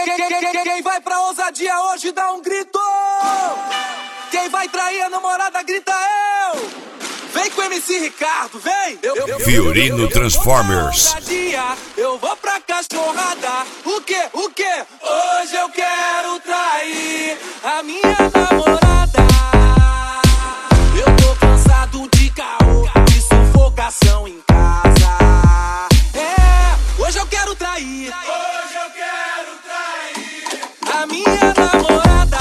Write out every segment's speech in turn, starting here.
Quem vai pra ousadia hoje dá um grito. Quem vai trair a namorada grita eu. Vem com o MC Ricardo, vem. Fiorino Transformers. Eu vou pra cachorrada. O quê? Hoje eu quero trair a minha namorada. Eu tô cansado de caô, de sufocação em casa. Hoje eu quero trair. Hoje eu quero trair a minha namorada.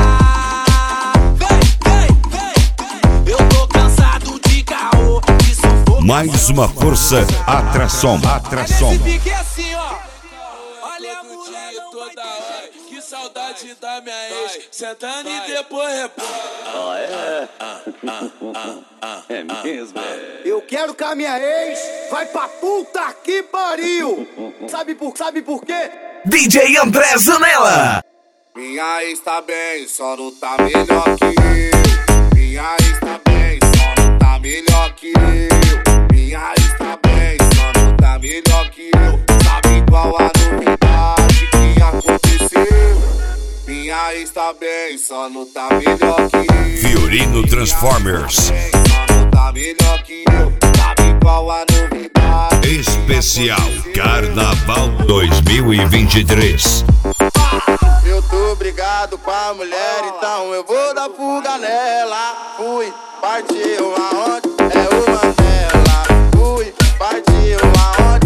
Vem. Eu tô cansado de caô, de sufocação. Mais uma força, atração. Fique assim, ó. Olha a mulher não vai ter. Que saudade da minha ex, sentando e depois rebola. É mesmo, é. Eu quero que a minha ex vai pra puta que pariu. Sabe por quê? DJ André Zanella. Minha ex tá bem, só não tá melhor que eu. Minha ex tá bem, só não tá melhor que eu. Minha ex tá bem, só não tá melhor que eu. Sabe qual a novidade que aconteceu? Minha ex tá bem, só não tá melhor que eu. Fiorino Transformers. Só não tá melhor que eu. Sabe qual a novidade? Especial Carnaval 2023. Eu tô brigado com a mulher, então eu vou dar fuga nela. Fui, partiu aonde? É o Mandela. Fui, partiu aonde?